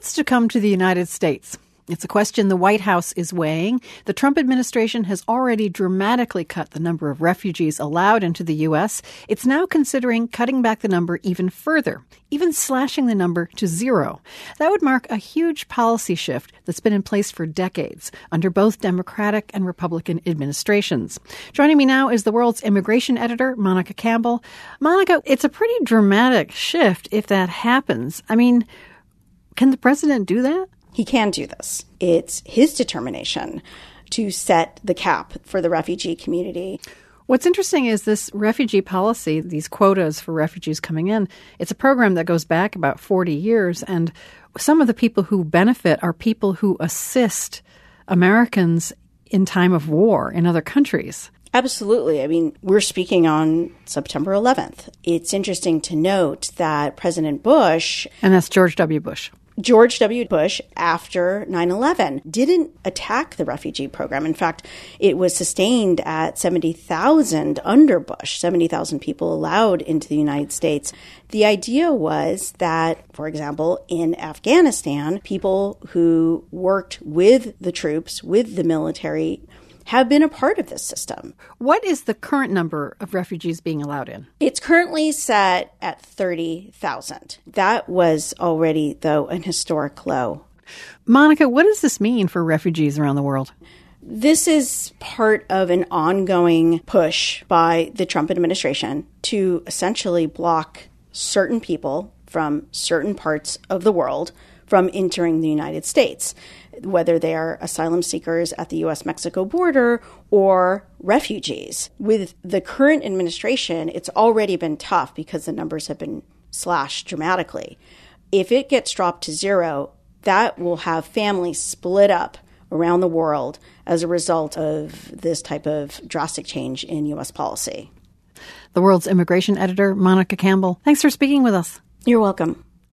What's to come to the United States? It's a question the White House is weighing. The Trump administration has already dramatically cut the number of refugees allowed into the U.S. It's now considering cutting back the number even further, even slashing the number to zero. That would mark a huge policy shift that's been in place for decades under both Democratic and Republican administrations. Joining me now is the World's immigration editor, Monica Campbell. Monica, it's a pretty dramatic shift if that happens. I mean, can the president do that? He can do this. It's his determination to set the cap for the refugee community. What's interesting is this refugee policy, these quotas for refugees coming in, it's a program that goes back about 40 years, and some of the people who benefit are people who assist Americans in time of war in other countries. Absolutely. I mean, we're speaking on September 11th. It's interesting to note that President Bush... And that's George W. Bush. George W. Bush, after 9/11, didn't attack the refugee program. In fact, it was sustained at 70,000 under Bush, 70,000 people allowed into the United States. The idea was that, for example, in Afghanistan, people who worked with the troops, with the military, have been a part of this system. What is the current number of refugees being allowed in? It's currently set at 30,000. That was already, though, an historic low. Monica, what does this mean for refugees around the world? This is part of an ongoing push by the Trump administration to essentially block certain people from certain parts of the world from entering the United States, whether they are asylum seekers at the U.S.-Mexico border or refugees. With the current administration, it's already been tough because the numbers have been slashed dramatically. If it gets dropped to zero, that will have families split up around the world as a result of this type of drastic change in U.S. policy. The World's immigration editor, Monica Campbell, thanks for speaking with us. You're welcome.